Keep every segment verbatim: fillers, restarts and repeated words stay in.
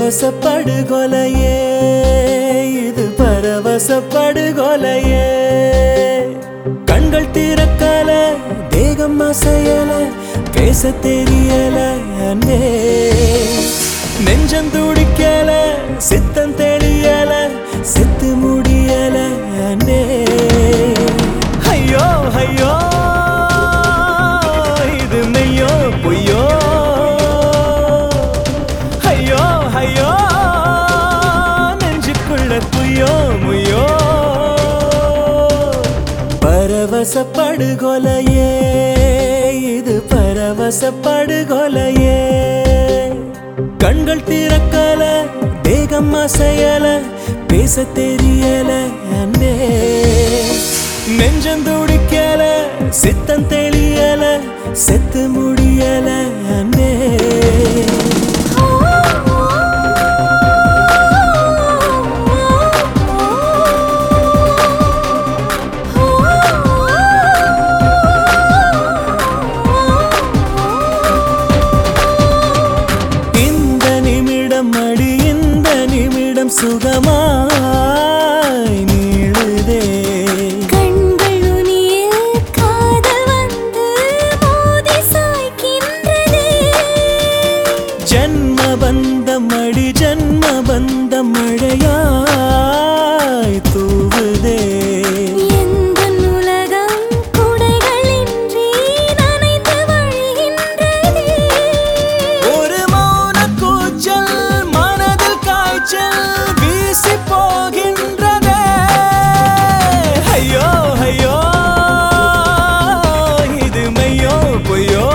பரவச படுகொலையே இது பரவச படுகொலையே கண்கள் திறக்கல தேகம் அசையல பேச தெரியல அன்பே நெஞ்சம் துடிக்கல சித்தம் தெளியல செத்து முடியல அன்பே ஐயோ ஐயோ இது மெய்யோ பொய்யோ ஐயோ ஐயோ நெஞ்சுக்குள்ள குய்யோ முய்யோ பரவச படுகொலையே இது பரவச படுகொலையே கண்கள் திறக்கல தேகம் அசையல பேச தெரியல அன்பே நெஞ்சம் துடிக்கல சித்தம் தெளியல செத்து முடியல அன்பே சுகமாய் நீளுதே கண்கள் நுனியில் காதல் வந்து மோதி சாய்க்கின்றதே ஜன்ம பந்தம் அடி ஜன்ம பந்தம் மழையாய் தூவுதே எந்த உலகம் குடைகளின்றி நனைந்து வழிகின்றதே ஒரு மௌன கூச்சல் மனதில் காய்ச்சல் போகின்றதே ஐயோ ஐயோ இது மெய்யோ பொய்யோ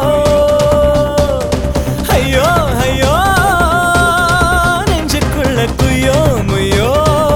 ஐயோ ஐயோ நெஞ்சுக்குள்ள குய்யோ முய்யோ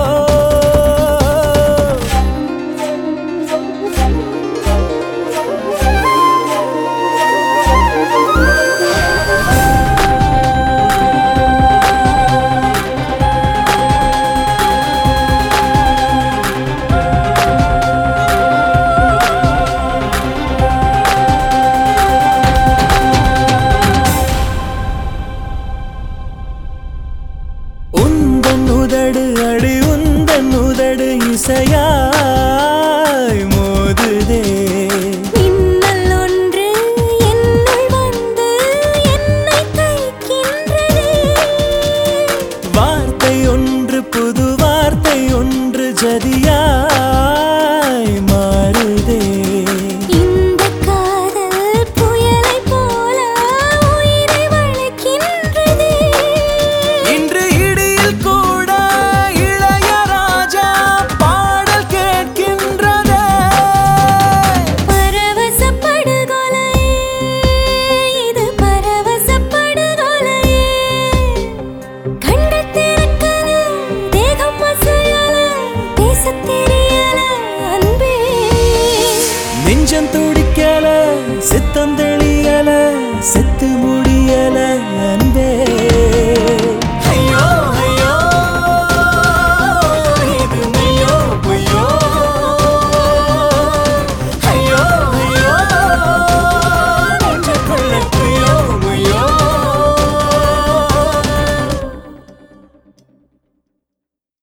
உதடு அடி உந்தன் உதடு இசையாய் மோதுதே மின்னல் ஒன்று என்னுள் வந்து என்னை தைக்கின்றதே வார்த்தை ஒன்று புது வார்த்தை ஒன்று ஜதியாய் மாறுதே இந்த காதல் புயலை போல உயிரை வளைக்கின்றதே இன்று நெஞ்சம் துடிக்கல சித்தம் தெளியல செத்து